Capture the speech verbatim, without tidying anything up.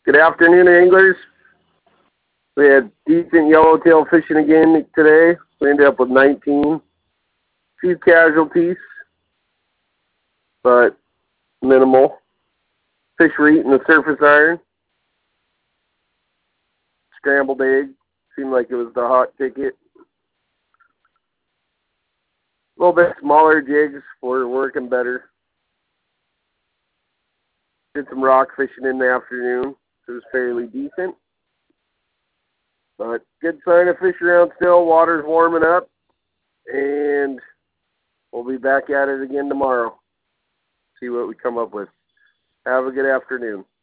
Good afternoon, anglers. We had decent yellowtail fishing again today. We ended up with nineteen. Few casualties, but minimal. Fish were eating the surface iron. Scrambled egg. Seemed like it was the hot ticket. A little bit smaller jigs were working better. Did some rock fishing in the afternoon. It was fairly decent. But good sign of fish around still. Water's warming up. And we'll be back at it again tomorrow. See what we come up with. Have a good afternoon.